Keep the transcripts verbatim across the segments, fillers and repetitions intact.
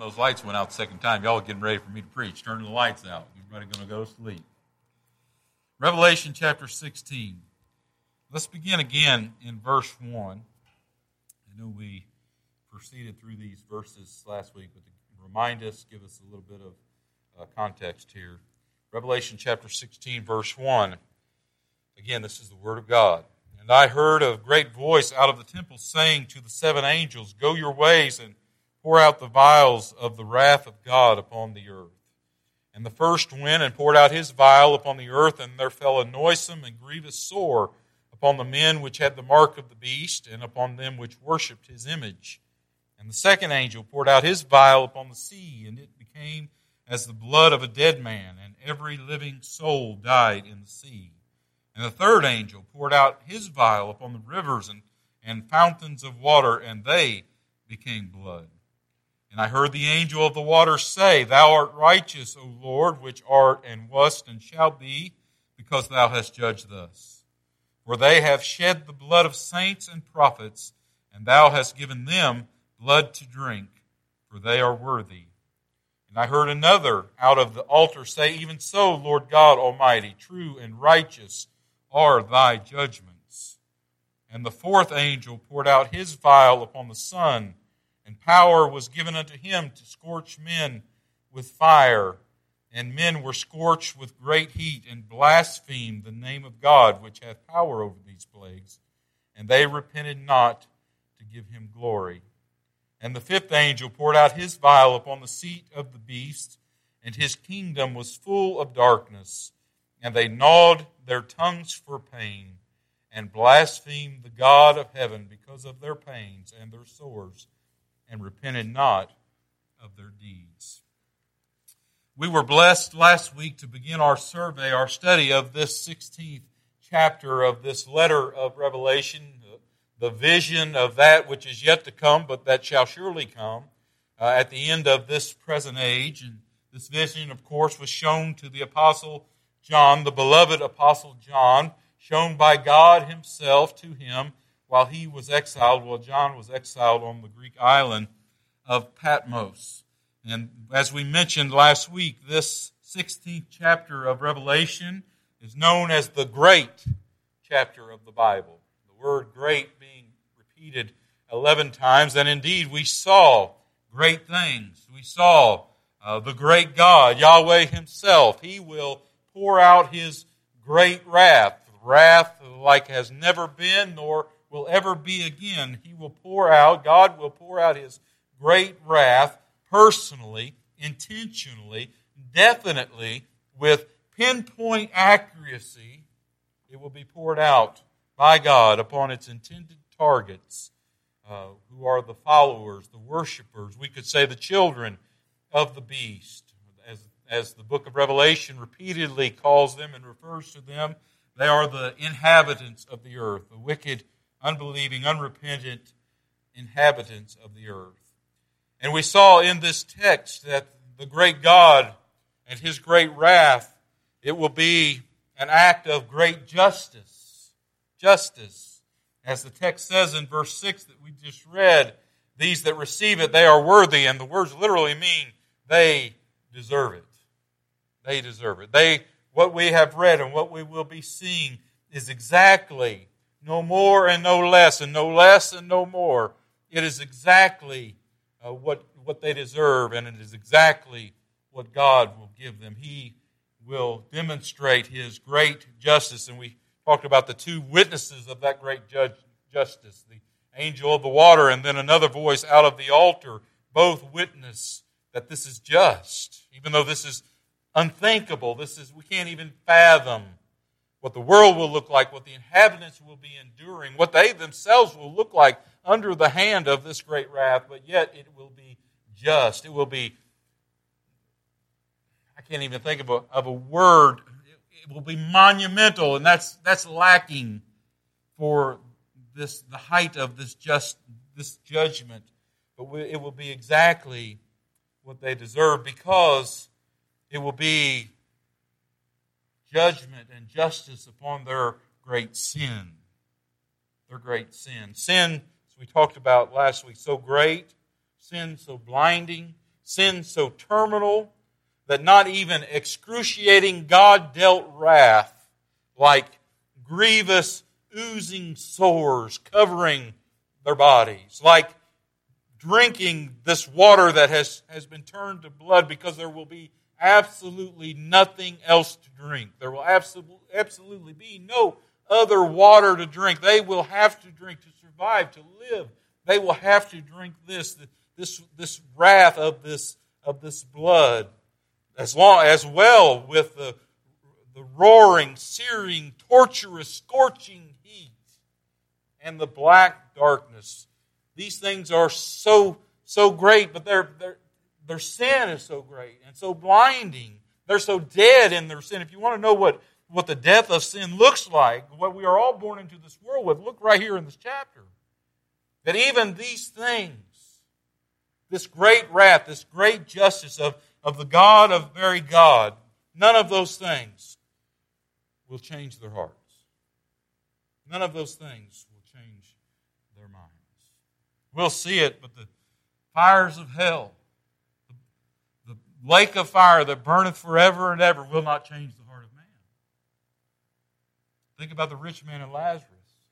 those lights went out the second time, y'all were getting ready for me to preach. Turning the lights out. Everybody going to go to sleep. Revelation chapter sixteen. Let's begin again in verse one. I know we proceeded through these verses last week, but to remind us, give us a little bit of uh, context here. Revelation chapter sixteen, verse one. Again, this is the word of God. And I heard a great voice out of the temple saying to the seven angels, Go your ways and pour out the vials of the wrath of God upon the earth. And the first went and poured out his vial upon the earth, and there fell a noisome and grievous sore upon the men which had the mark of the beast, and upon them which worshipped his image. And the second angel poured out his vial upon the sea, and it became as the blood of a dead man, and every living soul died in the sea. And the third angel poured out his vial upon the rivers and, and fountains of water, and they became blood. And I heard the angel of the waters say, Thou art righteous, O Lord, which art and wast and shall be, because thou hast judged thus. For they have shed the blood of saints and prophets, and thou hast given them blood to drink, for they are worthy. And I heard another out of the altar say, Even so, Lord God Almighty, true and righteous are thy judgments. And the fourth angel poured out his vial upon the sun, and power was given unto him to scorch men with fire. And men were scorched with great heat, and blasphemed the name of God, which hath power over these plagues. And they repented not to give him glory. And the fifth angel poured out his vial upon the seat of the beast, and his kingdom was full of darkness. And they gnawed their tongues for pain, and blasphemed the God of heaven because of their pains and their sores, and repented not of their deeds. We were blessed last week to begin our survey, our study of this sixteenth chapter of this letter of Revelation, the vision of that which is yet to come, but that shall surely come uh, at the end of this present age. And this vision, of course, was shown to the Apostle John, the beloved Apostle John, shown by God himself to him while he was exiled, while John was exiled on the Greek island of Patmos. And as we mentioned last week, this sixteenth chapter of Revelation is known as the great chapter of the Bible. The word great being repeated eleven times, and indeed we saw great things. We saw uh, the great God, Yahweh himself. He will pour out his great wrath, wrath like has never been nor will ever be again. He will pour out, God will pour out his great wrath personally, intentionally, definitely, with pinpoint accuracy. It will be poured out by God upon its intended targets, uh, who are the followers, the worshipers, we could say the children of the beast. As, as the book of Revelation repeatedly calls them and refers to them, they are the inhabitants of the earth, the wicked, unbelieving, unrepentant inhabitants of the earth. And we saw in this text that the great God and his great wrath, it will be an act of great justice. Justice. As the text says in verse six that we just read, these that receive it, they are worthy. And the words literally mean they deserve it. They deserve it. They, what we have read and what we will be seeing is exactly no more and no less, and no less and no more. It is exactly uh, what, what they deserve, and it is exactly what God will give them. He will demonstrate his great justice, and we talked about the two witnesses of that great judge, justice, the angel of the water and then another voice out of the altar. Both witness that this is just, even though this is unthinkable. This is, we can't even fathom what the world will look like, what the inhabitants will be enduring, what they themselves will look like under the hand of this great wrath, but yet it will be just. It will be, I can't even think of a, of a word. It will be monumental, and that's that's lacking for this the height of this just this judgment. But we, it will be exactly what they deserve, because it will be judgment and justice upon their great sin. Their great sin. Sin, as we talked about last week, so great, sin so blinding, sin so terminal that not even excruciating God-dealt wrath like grievous oozing sores covering their bodies, like drinking this water that has, has been turned to blood because there will be absolutely nothing else to drink. There will absolutely, absolutely be no other water to drink. They will have to drink to survive, to live. They will have to drink this, this, this wrath of this, of this blood, as long as well with the, the roaring, searing, torturous, scorching heat and the black darkness. These things are so so great, but their their their sin is so great and so blinding. They're so dead in their sin. If you want to know what, what the death of sin looks like, what we are all born into this world with, look right here in this chapter. That even these things, this great wrath, this great justice of, of the God of very God, none of those things will change their hearts. None of those things will change their minds. We'll see it, but the fires of hell, the, the lake of fire that burneth forever and ever will not change the heart of man. Think about the rich man and Lazarus.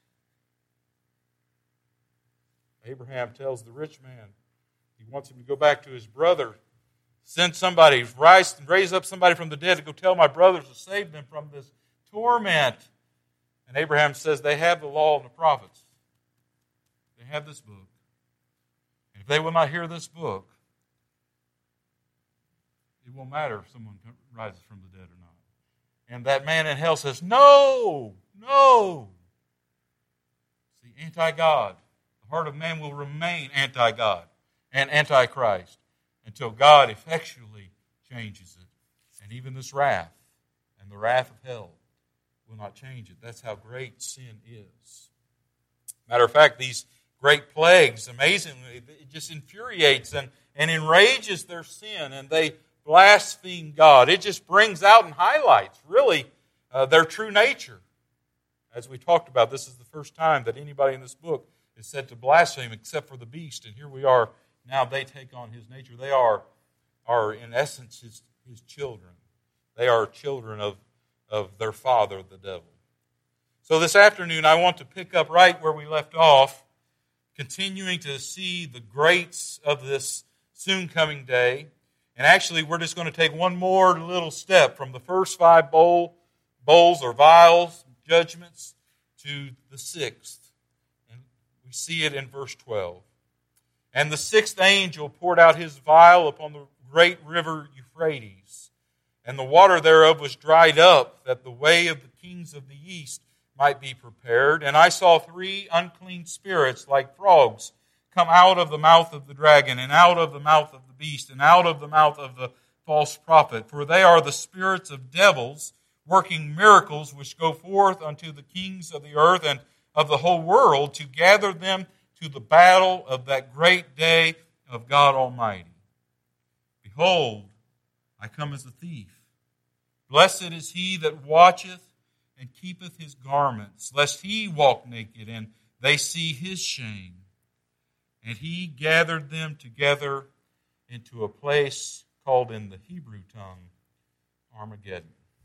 Abraham tells the rich man he wants him to go back to his brother, send somebody, rise and raise up somebody from the dead to go tell my brothers to save them from this torment. And Abraham says they have the law and the prophets. They have this book. And if they will not hear this book, it won't matter if someone rises from the dead or not. And that man in hell says, no, no. See, anti-God. The heart of man will remain anti-God and anti-Christ until God effectually changes it. And even this wrath and the wrath of hell will not change it. That's how great sin is. Matter of fact, these great plagues, amazingly, it just infuriates and, and enrages their sin, and they blaspheme God. It just brings out and highlights, really, uh, their true nature. As we talked about, this is the first time that anybody in this book is said to blaspheme except for the beast, and here we are. Now they take on his nature. They are, are in essence, his, his children. They are children of, of their father, the devil. So this afternoon, I want to pick up right where we left off, continuing to see the greats of this soon-coming day. And actually, we're just going to take one more little step from the first five bowl, bowls or vials, judgments, to the sixth. And we see it in verse twelve. And the sixth angel poured out his vial upon the great river Euphrates, and the water thereof was dried up, that the way of the kings of the east might be prepared. And I saw three unclean spirits like frogs come out of the mouth of the dragon, and out of the mouth of the beast, and out of the mouth of the false prophet. For they are the spirits of devils, working miracles, which go forth unto the kings of the earth and of the whole world, to gather them to the battle of that great day of God Almighty. Behold, I come as a thief. Blessed is he that watcheth and keepeth his garments, lest he walk naked and they see his shame. And he gathered them together into a place called in the Hebrew tongue Armageddon.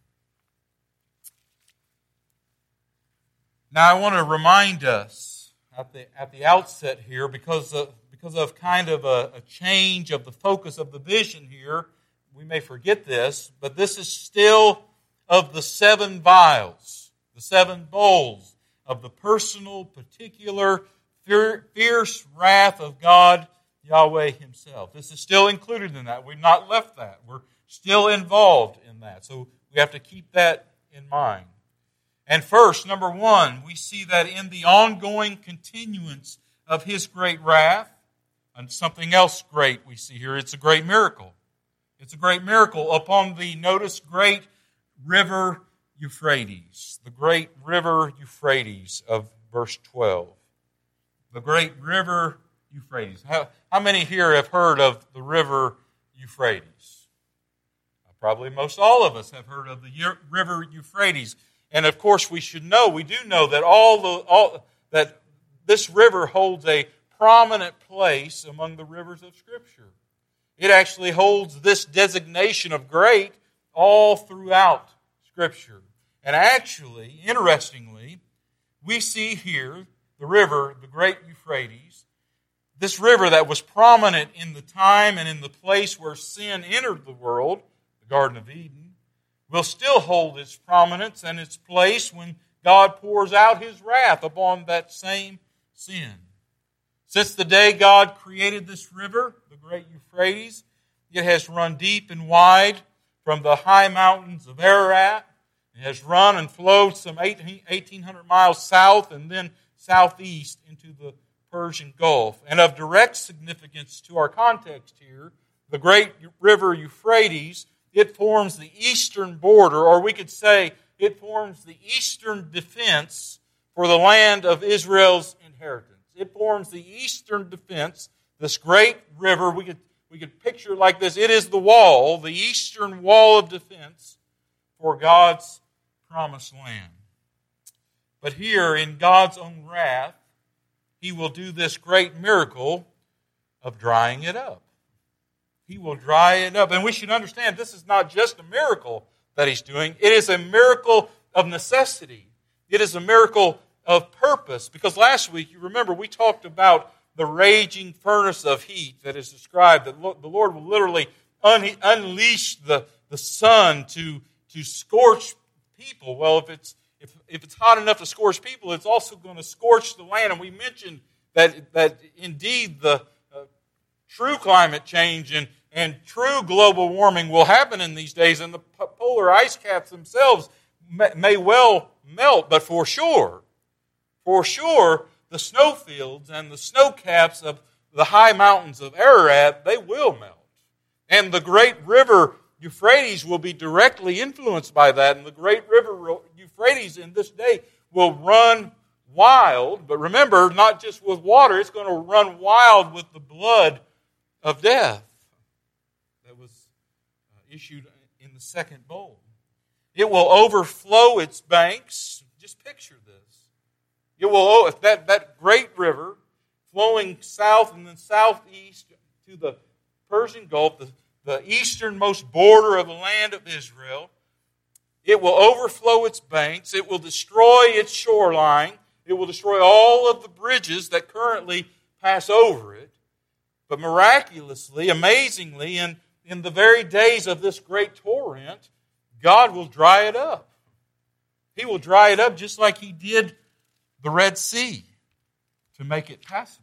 Now I want to remind us at the at the outset here, because of, because of kind of a, a change of the focus of the vision here, we may forget this, but this is still of the seven vials, the seven bowls of the personal, particular, fierce wrath of God, Yahweh himself. This is still included in that. We've not left that. We're still involved in that. So we have to keep that in mind. And first, number one, we see that in the ongoing continuance of his great wrath, and something else great we see here, it's a great miracle. It's a great miracle upon the, notice, great river Euphrates. The great river Euphrates of verse twelve. The great river Euphrates. How, how many here have heard of the river Euphrates? Probably most all of us have heard of the river Euphrates. And of course we should know, we do know that all the all that this river holds a prominent place among the rivers of Scripture. It actually holds this designation of great all throughout Scripture. And actually, interestingly, we see here the river, the great Euphrates, this river that was prominent in the time and in the place where sin entered the world, the Garden of Eden, will still hold its prominence and its place when God pours out His wrath upon that same sin. Since the day God created this river, the great Euphrates, it has run deep and wide from the high mountains of Ararat. It has run and flowed some eighteen hundred miles south and then southeast into the Persian Gulf. And of direct significance to our context here, the great river Euphrates, it forms the eastern border, or we could say it forms the eastern defense for the land of Israel's inheritance. It forms the eastern defense, this great river. We could, we could picture it like this. It is the wall, the eastern wall of defense for God's promised land. But here, in God's own wrath, He will do this great miracle of drying it up. He will dry it up. And we should understand this is not just a miracle that He's doing. It is a miracle of necessity. It is a miracle of purpose. Because last week, you remember, we talked about the raging furnace of heat that is described, that the Lord will literally un- unleash the, the sun to, to scorch people. Well, if it's if, if it's hot enough to scorch people, it's also going to scorch the land. And we mentioned that, that indeed the uh, true climate change and, and true global warming will happen in these days, and the polar ice caps themselves may, may well melt, but for sure, for sure, the snowfields and the snow caps of the high mountains of Ararat, they will melt. And the great river Euphrates will be directly influenced by that, and the great river Euphrates in this day will run wild, but remember, not just with water, it's going to run wild with the blood of death that was issued in the second bowl. It will overflow its banks. Just picture this. It will, that, that great river flowing south and then southeast to the Persian Gulf, the, the easternmost border of the land of Israel. It will overflow its banks. It will destroy its shoreline. It will destroy all of the bridges that currently pass over it. But miraculously, amazingly, in, in the very days of this great torrent, God will dry it up. He will dry it up just like He did the Red Sea to make it passable.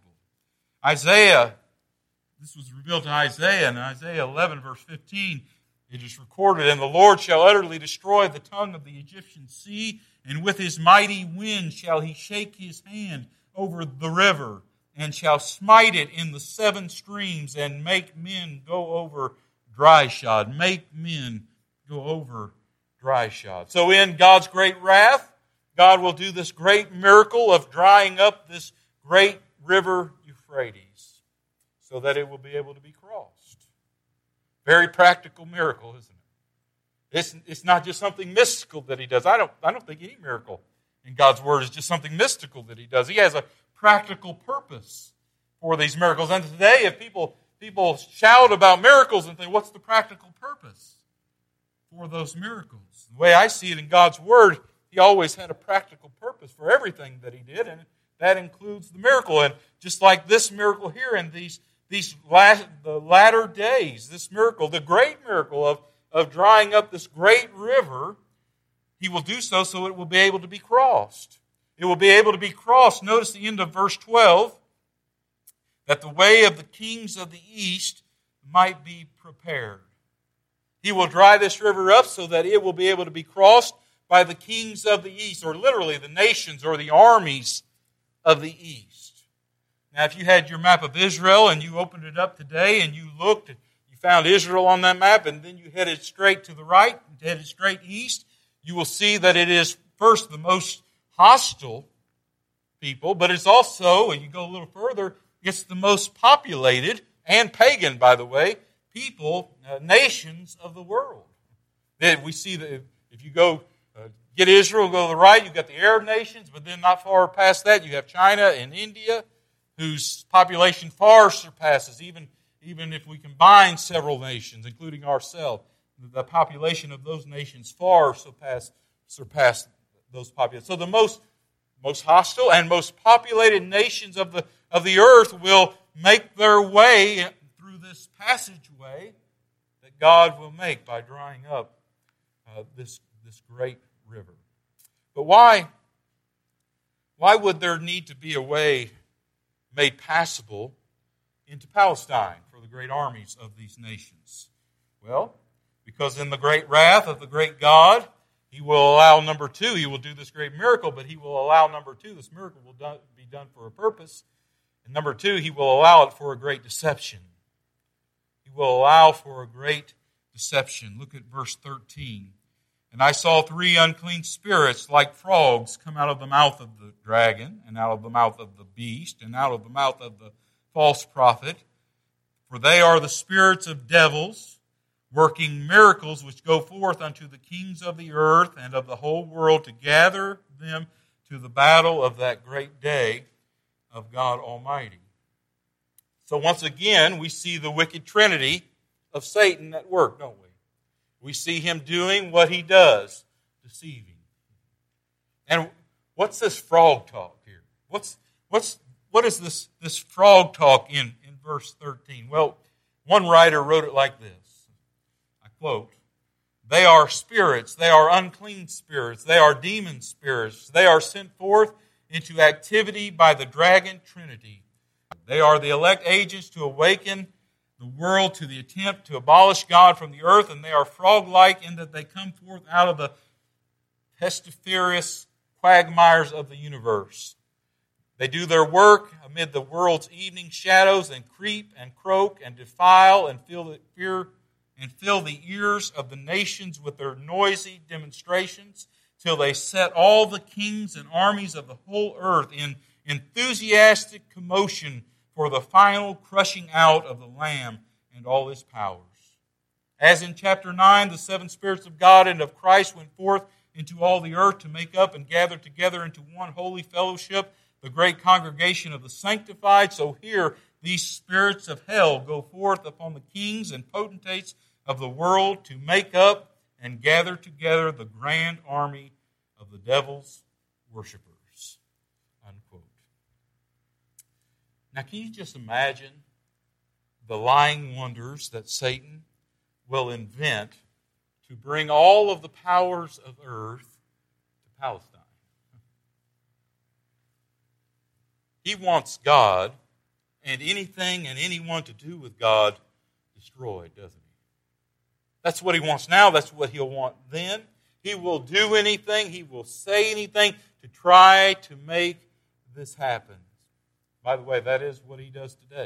Isaiah, this was revealed to Isaiah in Isaiah eleven, verse fifteen. It is recorded, "And the Lord shall utterly destroy the tongue of the Egyptian sea, and with His mighty wind shall He shake His hand over the river, and shall smite it in the seven streams, and make men go over dry shod." Make men go over dry shod. So in God's great wrath, God will do this great miracle of drying up this great river Euphrates so that it will be able to be crossed. Very practical miracle, isn't it? It's, it's not just something mystical that He does. I don't, I don't think any miracle in God's Word is just something mystical that He does. He has a practical purpose for these miracles. And today, if people, people shout about miracles and think, what's the practical purpose for those miracles? The way I see it in God's Word, He always had a practical purpose for everything that He did, and that includes the miracle. And just like this miracle here in these, these last, the latter days, this miracle, the great miracle of, of drying up this great river, He will do so so it will be able to be crossed. It will be able to be crossed. Notice the end of verse twelve, that the way of the kings of the east might be prepared. He will dry this river up so that it will be able to be crossed by the kings of the east, or literally the nations or the armies of the east. Now, if you had your map of Israel and you opened it up today and you looked, and you found Israel on that map, and then you headed straight to the right, headed straight east, you will see that it is first the most hostile people, but it's also, and you go a little further, it's the most populated, and pagan, by the way, people, uh, nations of the world. Then we see that if you go uh, get Israel, go to the right, you've got the Arab nations, but then not far past that, you have China and India, whose population far surpasses even, even if we combine several nations, including ourselves, the population of those nations far surpass, surpass those populations. So the most, most hostile and most populated nations of the, of the earth will make their way through this passageway that God will make by drying up uh, this, this great river. But why, why would there need to be a way made passable into Palestine for the great armies of these nations? Well, because in the great wrath of the great God, He will allow, number two, He will do this great miracle, but He will allow, number two, this miracle will do, be done for a purpose. And number two, He will allow it for a great deception. He will allow for a great deception. Look at verse thirteen. And I saw three unclean spirits like frogs come out of the mouth of the dragon, and out of the mouth of the beast, and out of the mouth of the false prophet. For they are the spirits of devils, working miracles which go forth unto the kings of the earth and of the whole world to gather them to the battle of that great day of God Almighty. So once again, we see the wicked trinity of Satan at work, don't we? We see him doing what he does, deceiving. And what's this frog talk here? What's what's what is this, this frog talk in, in verse thirteen? Well, one writer wrote it like this. I quote, "They are spirits, they are unclean spirits, they are demon spirits, they are sent forth into activity by the dragon trinity. They are the elect agents to awaken the world to the attempt to abolish God from the earth, and they are frog-like in that they come forth out of the pestiferous quagmires of the universe. They do their work amid the world's evening shadows and creep and croak and defile and fill the fear and fill the ears of the nations with their noisy demonstrations till they set all the kings and armies of the whole earth in enthusiastic commotion for the final crushing out of the Lamb and all his powers. As in chapter nine, the seven spirits of God and of Christ went forth into all the earth to make up and gather together into one holy fellowship the great congregation of the sanctified. So here, these spirits of hell go forth upon the kings and potentates of the world to make up and gather together the grand army of the devil's worshipers." Unquote. Now, can you just imagine the lying wonders that Satan will invent to bring all of the powers of earth to Palestine? He wants God and anything and anyone to do with God destroyed, doesn't he? That's what he wants now. That's what he'll want then. He will do anything. He will say anything to try to make this happen. By the way, that is what he does today,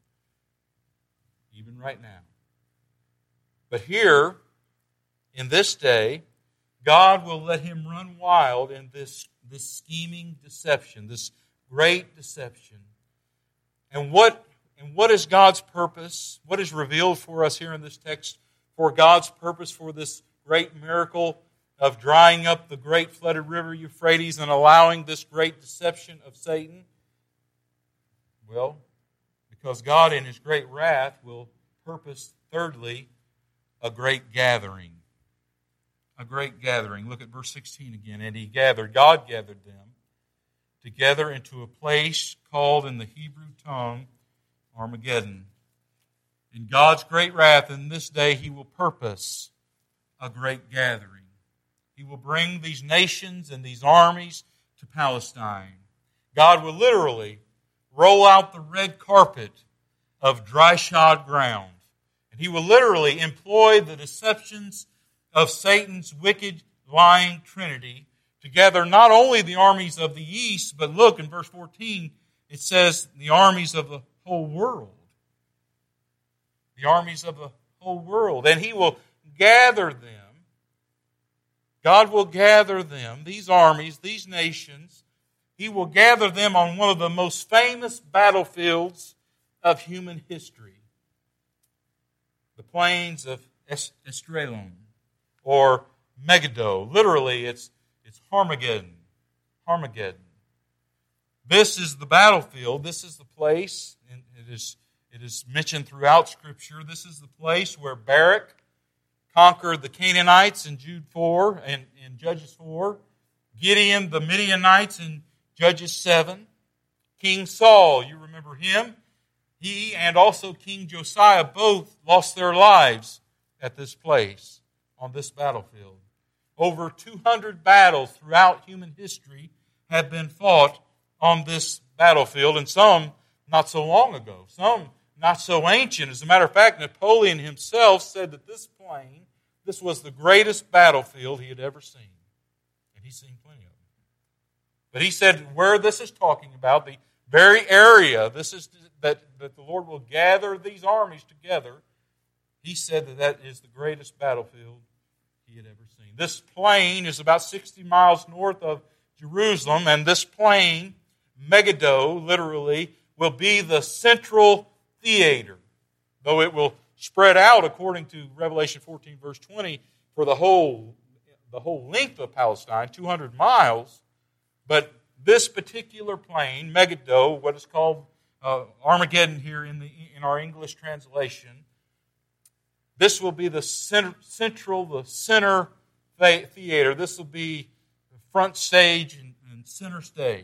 even right now. But here, in this day, God will let him run wild in this, this scheming deception, this great deception. And what, and what is God's purpose? What is revealed for us here in this text for God's purpose for this great miracle of drying up the great flooded river Euphrates and allowing this great deception of Satan? Well, because God in his great wrath will purpose, thirdly, a great gathering. A great gathering. Look at verse sixteen again. And he gathered, God gathered them together into a place called in the Hebrew tongue Armageddon. In God's great wrath in this day he will purpose a great gathering. He will bring these nations and these armies to Palestine. God will literally roll out the red carpet of dry-shod ground. And he will literally employ the deceptions of Satan's wicked, lying trinity to gather not only the armies of the east, but look, in verse fourteen, it says the armies of the whole world. The armies of the whole world. And he will gather them. God will gather them, these armies, these nations. He will gather them on one of the most famous battlefields of human history. The plains of Esdraelon, or Megiddo. Literally, it's, it's Armageddon. Armageddon. This is the battlefield. This is the place. And it is, It is mentioned throughout Scripture. This is the place where Barak conquered the Canaanites in Jude four and in Judges four. Gideon, the Midianites in Judges seven. King Saul, you remember him? He and also King Josiah both lost their lives at this place, on this battlefield. Over two hundred battles throughout human history have been fought on this battlefield, and some not so long ago, some not so ancient. As a matter of fact, Napoleon himself said that this plain, this was the greatest battlefield he had ever seen. And he's seen plenty of them. But he said where this is talking about, the very area this is that, that the Lord will gather these armies together, he said that that is the greatest battlefield he had ever seen. This plain is about sixty miles north of Jerusalem, and this plain, Megiddo, literally, will be the central theater, though it will spread out, according to Revelation fourteen, verse twenty, for the whole, the whole length of Palestine, two hundred miles. But this particular plain, Megiddo, what is called uh, Armageddon here in, the, in our English translation, this will be the center, central, the center theater. This will be the front stage and, and center stage.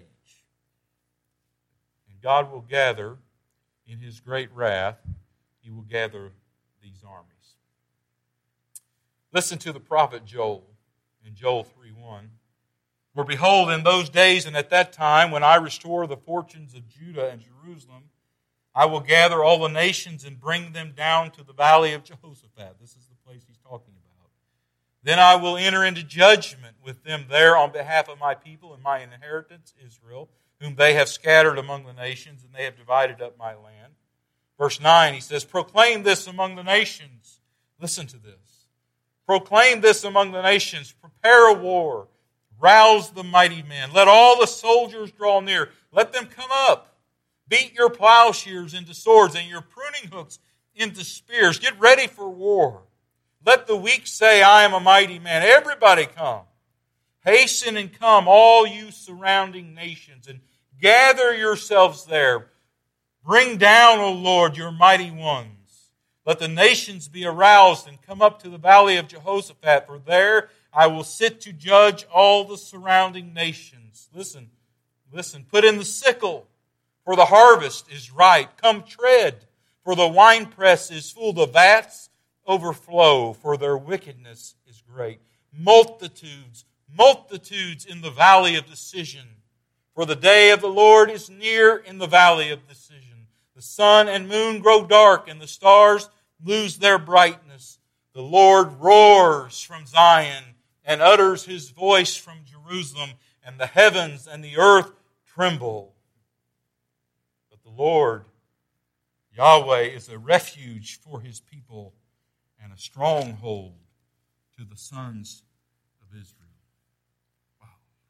And God will gather in His great wrath, He will gather these armies. Listen to the prophet Joel in Joel three one. For behold, in those days and at that time, when I restore the fortunes of Judah and Jerusalem, I will gather all the nations and bring them down to the valley of Jehoshaphat. This is the place he's talking about. Then I will enter into judgment with them there on behalf of my people and my inheritance, Israel, whom they have scattered among the nations, and they have divided up my land. Verse nine, he says, proclaim this among the nations. Listen to this. Proclaim this among the nations. Prepare a war. Rouse the mighty men. Let all the soldiers draw near. Let them come up. Beat your plowshares into swords and your pruning hooks into spears. Get ready for war. Let the weak say, I am a mighty man. Everybody come. Hasten and come, all you surrounding nations, and gather yourselves there. Bring down, O Lord, your mighty ones. Let the nations be aroused and come up to the valley of Jehoshaphat, for there I will sit to judge all the surrounding nations. Listen, listen, put in the sickle, for the harvest is ripe. Come tread, for the winepress is full. The vats overflow, for their wickedness is great. Multitudes, multitudes in the valley of decision. For the day of the Lord is near in the valley of decision. The sun and moon grow dark, and the stars lose their brightness. The Lord roars from Zion and utters His voice from Jerusalem, and the heavens and the earth tremble. But the Lord, Yahweh, is a refuge for His people and a stronghold to the sons of Israel. Wow.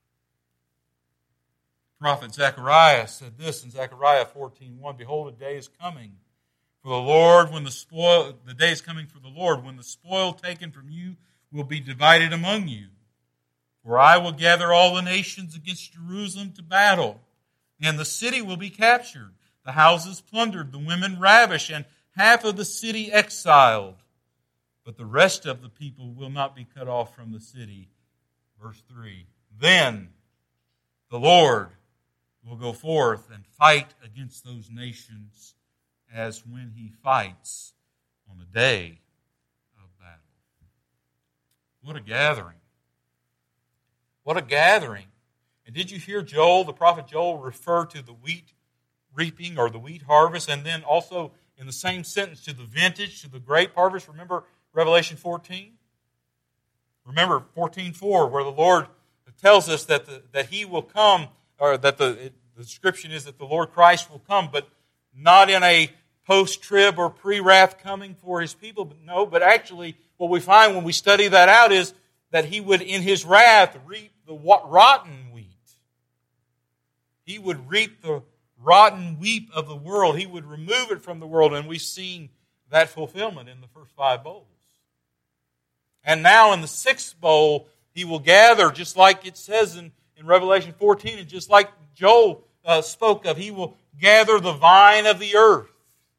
Prophet Zechariah said this in Zechariah fourteen one, behold, a day is coming for the Lord when the spoil, the day is coming for the Lord when the spoil taken from you will be divided among you. For I will gather all the nations against Jerusalem to battle, and the city will be captured, the houses plundered, the women ravished, and half of the city exiled. But the rest of the people will not be cut off from the city. Verse three, then the Lord will go forth and fight against those nations as when He fights on a day of battle. What a gathering. What a gathering. And did you hear Joel, the prophet Joel, refer to the wheat reaping or the wheat harvest, and then also in the same sentence to the vintage, to the grape harvest? Remember Revelation fourteen? Remember fourteen four, where the Lord tells us that the, that He will come, or that the, it, the description is that the Lord Christ will come, but not in a post-trib or pre-wrath coming for His people. But no, but actually what we find when we study that out is that He would, in His wrath, reap the rotten wheat. He would reap the rotten wheat of the world. He would remove it from the world, and we've seen that fulfillment in the first five bowls. And now in the sixth bowl, He will gather, just like it says in, in Revelation fourteen, and just like Joel uh, spoke of, He will gather the vine of the earth.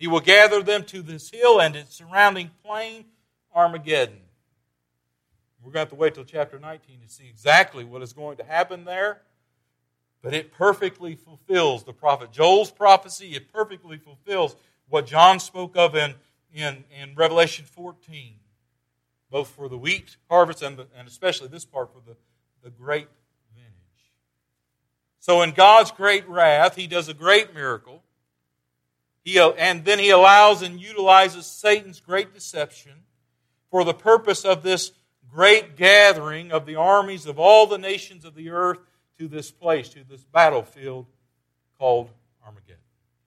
He will gather them to this hill and its surrounding plain, Armageddon. We're going to have to wait till chapter nineteen to see exactly what is going to happen there. But it perfectly fulfills the prophet Joel's prophecy. It perfectly fulfills what John spoke of in, in, in Revelation fourteen. Both for the wheat harvest and, the, and especially this part for the, the grape vintage. So in God's great wrath, He does a great miracle. He, and then He allows and utilizes Satan's great deception for the purpose of this great gathering of the armies of all the nations of the earth to this place, to this battlefield called Armageddon.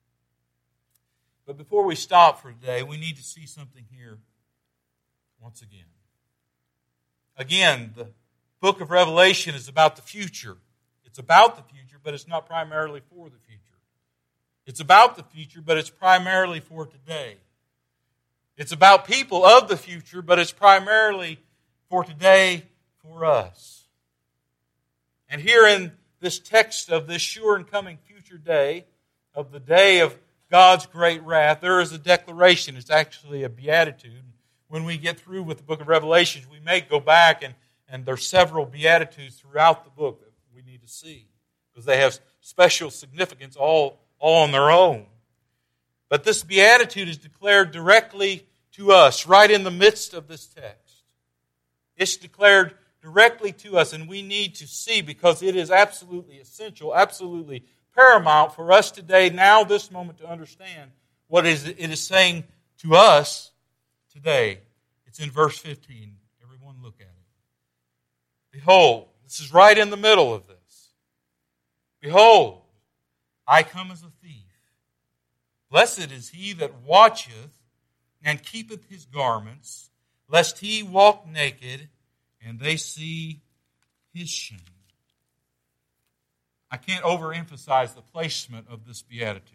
But before we stop for today, we need to see something here once again. Again, the book of Revelation is about the future. It's about the future, but it's not primarily for the future. It's about the future, but it's primarily for today. It's about people of the future, but it's primarily for today, for us. And here in this text of this sure and coming future day, of the day of God's great wrath, there is a declaration. It's actually a beatitude. When we get through with the book of Revelation, we may go back and, and there's several beatitudes throughout the book that we need to see because they have special significance all, all on their own. But this beatitude is declared directly to us, right in the midst of this text. It's declared directly to us, and we need to see because it is absolutely essential, absolutely paramount for us today, now this moment, to understand what it is, it is saying to us today. It's in verse fifteen. Everyone look at it. Behold, this is right in the middle of this. Behold, I come as a thief. Blessed is he that watcheth and keepeth his garments, lest he walk naked and they see his shame. I can't overemphasize the placement of this beatitude.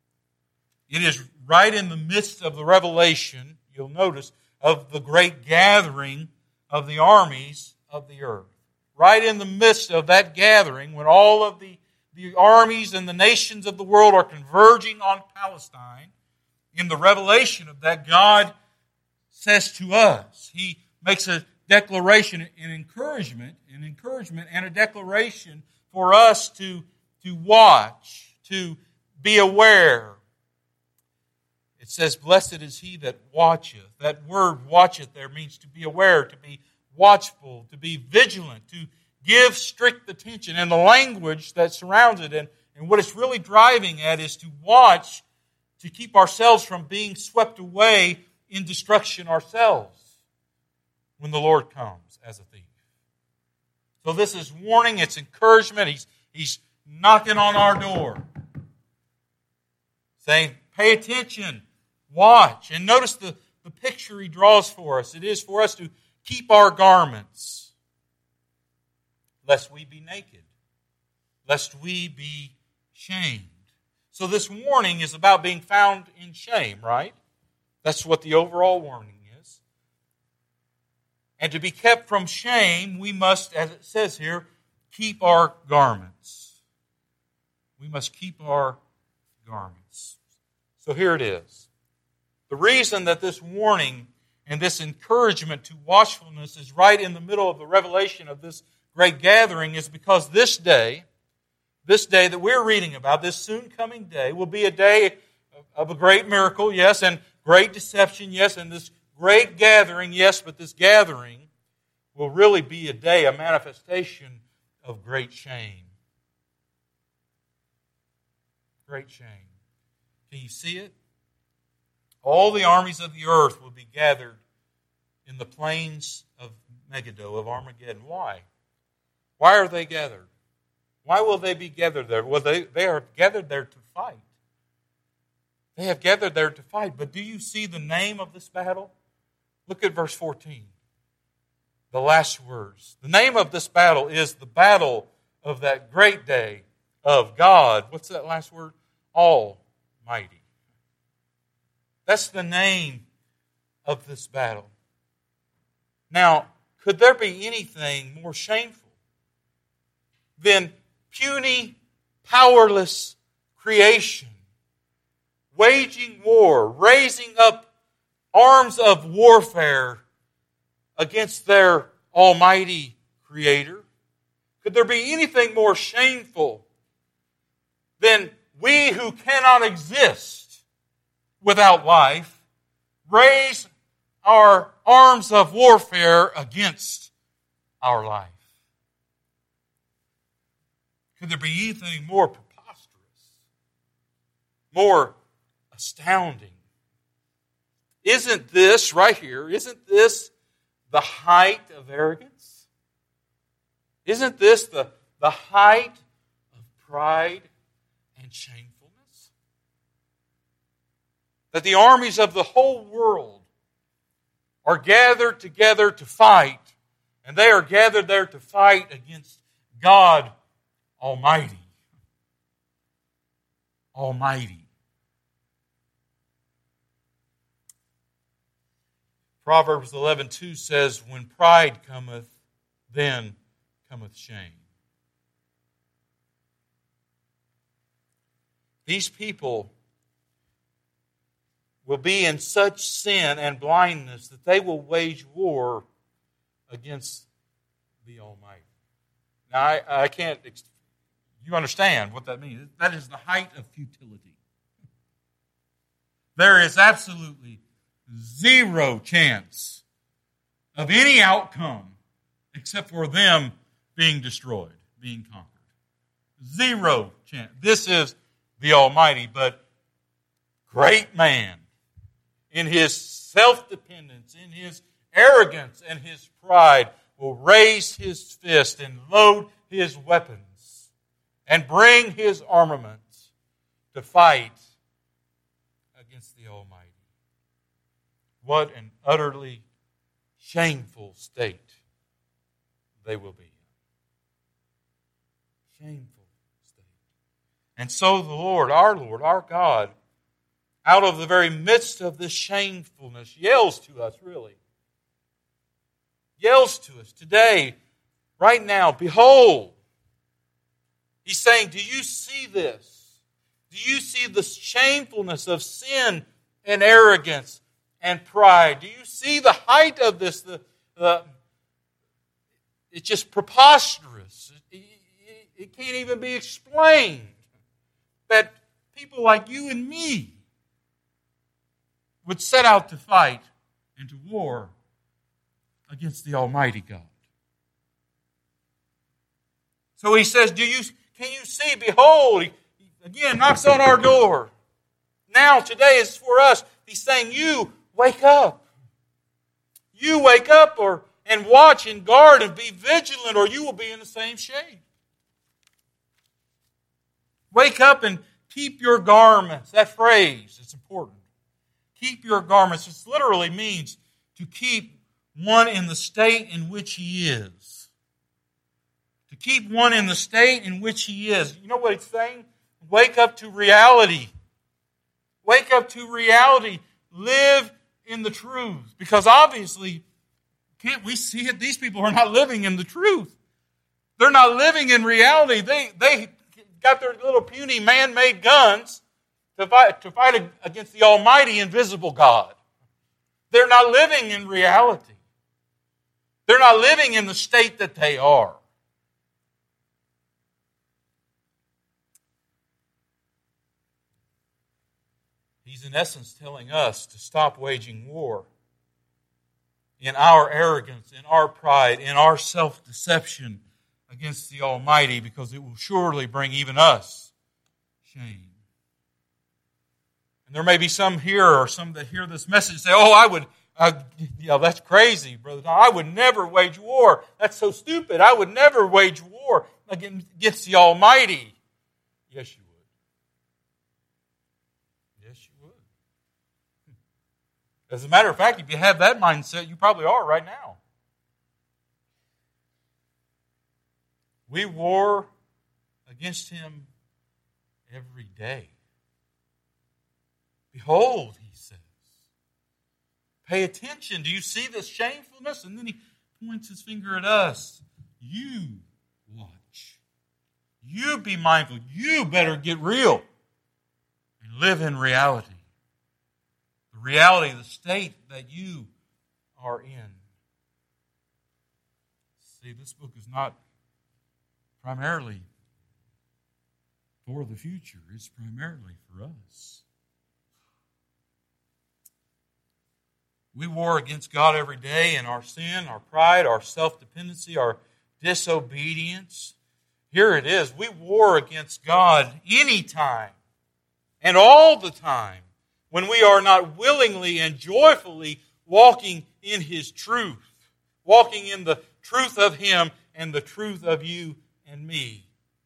It is right in the midst of the revelation, you'll notice, of the great gathering of the armies of the earth. Right in the midst of that gathering, when all of the, the armies and the nations of the world are converging on Palestine, in the revelation of that, God says to us, He makes a declaration, an encouragement, an encouragement and a declaration for us to, to watch, to be aware. It says, blessed is he that watcheth. That word watcheth there means to be aware, to be watchful, to be vigilant, to give strict attention. And the language that surrounds it and, and what it's really driving at is to watch, to keep ourselves from being swept away in destruction ourselves when the Lord comes as a thief. So this is warning, it's encouragement. He's, he's knocking on our door, saying, pay attention, watch. And notice the, the picture he draws for us. It is for us to keep our garments, lest we be naked, lest we be shamed. So this warning is about being found in shame, right? That's what the overall warning is. And to be kept from shame, we must, as it says here, keep our garments. We must keep our garments. So here it is. The reason that this warning and this encouragement to watchfulness is right in the middle of the revelation of this great gathering is because this day, this day that we're reading about, this soon coming day, will be a day of a great miracle, yes, and great deception, yes, and this great gathering, yes, but this gathering will really be a day, a manifestation of great shame. Great shame. Can you see it? All the armies of the earth will be gathered in the plains of Megiddo, of Armageddon. Why? Why are they gathered? Why will they be gathered there? Well, they, they are gathered there to fight. They have gathered there to fight. But do you see the name of this battle? Look at verse fourteen. The last words. The name of this battle is the battle of that great day of God. What's that last word? Almighty. That's the name of this battle. Now, could there be anything more shameful than puny, powerless creation waging war, raising up arms of warfare against their almighty Creator? Could there be anything more shameful than we who cannot exist without life raise our arms of warfare against our life? Could there be anything more preposterous, more astounding? Isn't this right here, isn't this the height of arrogance? Isn't this the, the height of pride and shamefulness? That the armies of the whole world are gathered together to fight, and they are gathered there to fight against God Almighty. Almighty. Proverbs eleven two says, when pride cometh, then cometh shame. These people will be in such sin and blindness that they will wage war against the Almighty. Now, I, I can't, you understand what that means. That is the height of futility. There is absolutely zero chance of any outcome except for them being destroyed, being conquered. Zero chance. This is the Almighty, but great man in his self-dependence, in his arrogance and his pride will raise his fist and load his weapons and bring his armaments to fight against the Almighty. What an utterly shameful state they will be in. Shameful state. And so the Lord, our Lord, our God, out of the very midst of this shamefulness, yells to us, really. Yells to us today, right now, behold. He's saying, do you see this? Do you see the shamefulness of sin and arrogance and pride? Do you see the height of this? The, the, it's just preposterous. It, it, it can't even be explained that people like you and me would set out to fight and to war against the Almighty God. So he says, "Do you? Can you see? Behold," he, again, knocks on our door. Now, today is for us. He's saying, you wake up. You wake up or and watch and guard and be vigilant, or you will be in the same shape. Wake up and keep your garments. That phrase, it's important. Keep your garments. It literally means to keep one in the state in which he is. To keep one in the state in which he is. You know what it's saying? Wake up to reality. Wake up to reality. Live in the truth. Because obviously, can't we see it? These people are not living in the truth. They're not living in reality. They, they got their little puny man-made guns to fight, to fight against the almighty invisible God. They're not living in reality. They're not living in the state that they are. He's in essence telling us to stop waging war in our arrogance, in our pride, in our self-deception against the Almighty, because it will surely bring even us shame. And there may be some here or some that hear this message and say, oh, I would, uh, you know, that's crazy, brother. I would never wage war. That's so stupid. I would never wage war against the Almighty. Yes, you would. Yes, you would. As a matter of fact, if you have that mindset, you probably are right now. We war against him every day. Behold, he says. Pay attention. Do you see this shamefulness? And then he points his finger at us. You watch. You be mindful. You better get real. And and live in reality. The reality of the state that you are in. See, this book is not primarily for the future. It's primarily for us. We war against God every day in our sin, our pride, our self-dependency, our disobedience. Here it is. We war against God anytime and all the time when we are not willingly and joyfully walking in His truth, walking in the truth of Him and the truth of you and me.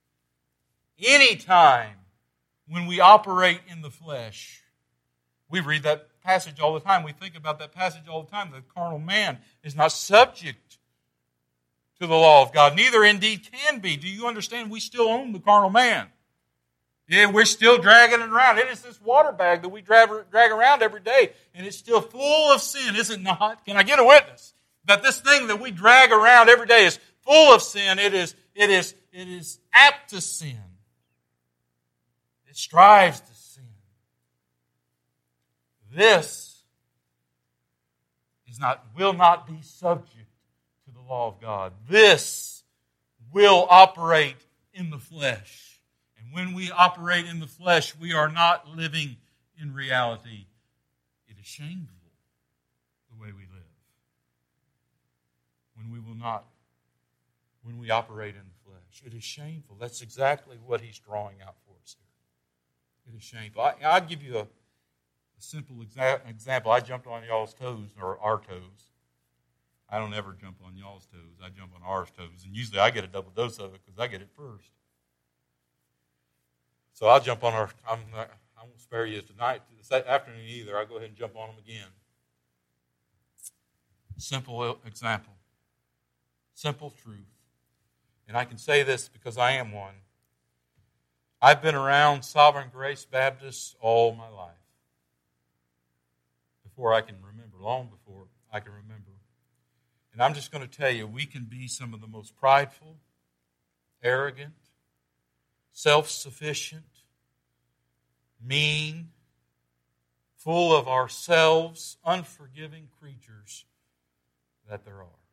Anytime when we operate in the flesh, we read that passage all the time. We think about that passage all the time. The carnal man is not subject to the law of God. Neither indeed can be. Do you understand? We still own the carnal man. Yeah, we're still dragging it around. It is this water bag that we drag, drag around every day, and it's still full of sin, is it not? Can I get a witness? That this thing that we drag around every day is full of sin. It is, it is, it is apt to sin. It strives to sin. This is not, will not be subject to the law of God. This will operate in the flesh. And when we operate in the flesh, we are not living in reality. It is shameful the way we live. When we will not, when we operate in the flesh. It is shameful. That's exactly what he's drawing out for us here. It is shameful. I, I'll give you a A simple exa- example. I jumped on y'all's toes, or our toes. I don't ever jump on y'all's toes. I jump on our toes. And usually I get a double dose of it because I get it first. So I'll jump on our, I'm, I won't spare you tonight, this afternoon either. I'll go ahead and jump on them again. Simple example. Simple truth. And I can say this because I am one. I've been around Sovereign Grace Baptists all my life. Before I can remember, long before I can remember. And I'm just going to tell you, we can be some of the most prideful, arrogant, self-sufficient, mean, full of ourselves, unforgiving creatures that there are.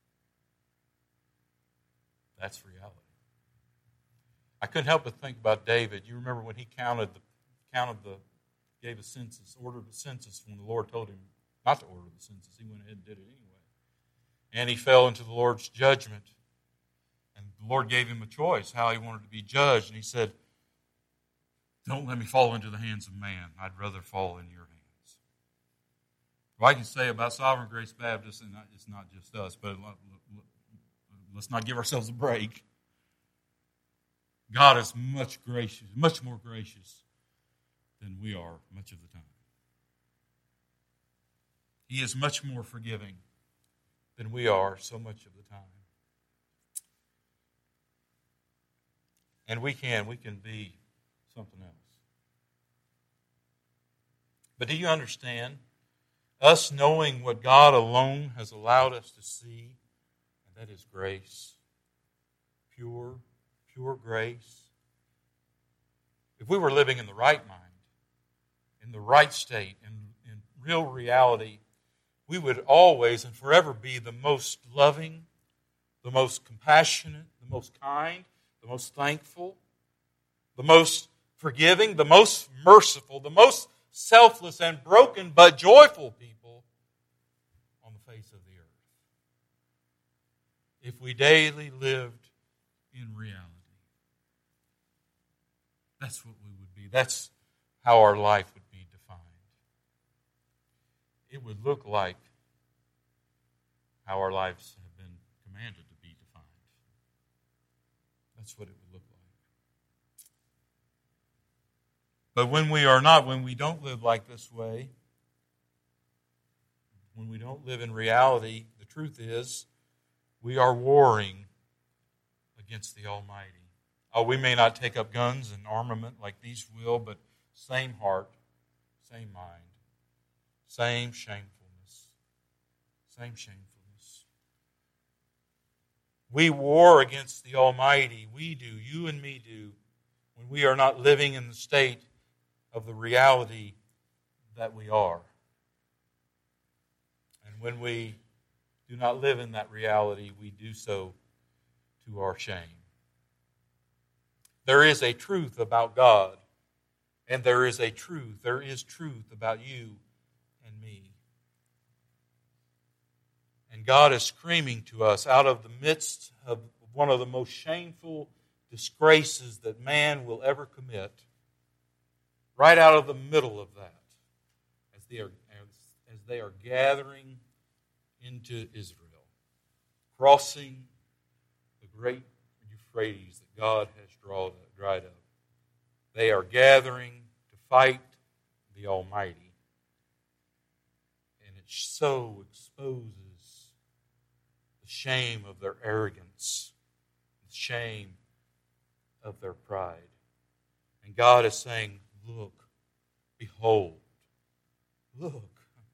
That's reality. I couldn't help but think about David. You remember when he counted the counted the gave a census, ordered a census when the Lord told him not to order the census. He went ahead and did it anyway. And he fell into the Lord's judgment. And the Lord gave him a choice how he wanted to be judged. And he said, don't let me fall into the hands of man. I'd rather fall in your hands. Well, I can say about Sovereign Grace Baptist, and it's not just us, but let's not give ourselves a break. God is much gracious, much more gracious than we are much of the time. He is much more forgiving than we are so much of the time. And we can, we can be something else. But do you understand? Us knowing what God alone has allowed us to see, and that is grace. Pure, pure grace. If we were living in the right mind, in the right state, in, in real reality, we would always and forever be the most loving, the most compassionate, the most kind, the most thankful, the most forgiving, the most merciful, the most selfless and broken but joyful people on the face of the earth. If we daily lived in reality. That's what we would be. That's how our life would be defined. It would look like how our lives have been commanded to be defined. That's what it would look like. But when we are not, when we don't live like this way, when we don't live in reality, the truth is we are warring against the Almighty. Oh, we may not take up guns and armament like these will, but same heart, same mind, same shamefulness, same shamefulness. We war against the Almighty. We do, you and me do, when we are not living in the state of the reality that we are. And when we do not live in that reality, we do so to our shame. There is a truth about God, and there is a truth, there is truth about you and me. And God is screaming to us out of the midst of one of the most shameful disgraces that man will ever commit, right out of the middle of that, as they are, as, as they are gathering into Israel, crossing the great Euphrates that God has drawed, dried up. They are gathering to fight the Almighty. And it so exposes the shame of their arrogance, the shame of their pride. And God is saying, look, behold, look.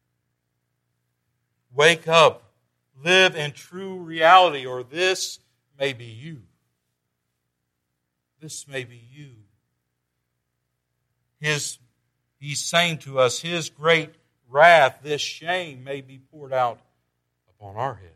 Wake up, live in true reality, or this may be you. This may be you. His, he's saying to us, His great wrath, this shame may be poured out upon our head.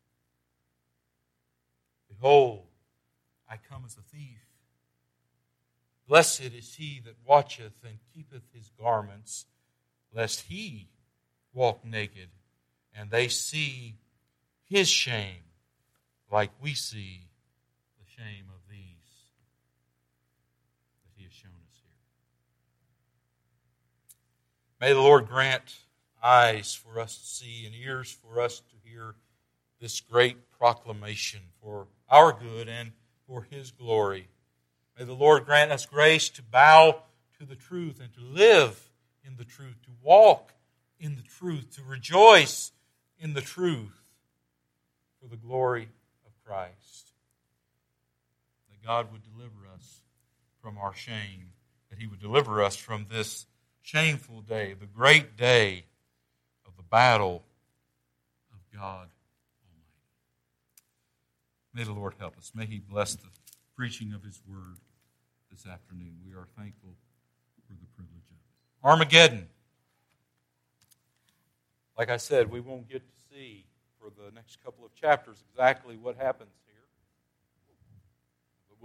Behold, I come as a thief. Blessed is he that watcheth and keepeth his garments, lest he walk naked, and they see his shame like we see the shame of these that he has shown us here. May the Lord grant eyes for us to see and ears for us to hear this great proclamation for our good and for His glory. May the Lord grant us grace to bow to the truth and to live in the truth, to walk in the truth, to rejoice in the truth for the glory of Christ. That God would deliver us from our shame, that He would deliver us from this shameful day, the great day of the battle of God Almighty. May the Lord help us. May He bless the preaching of His word this afternoon. We are thankful for the privilege of it. Armageddon. Like I said, we won't get to see for the next couple of chapters exactly what happens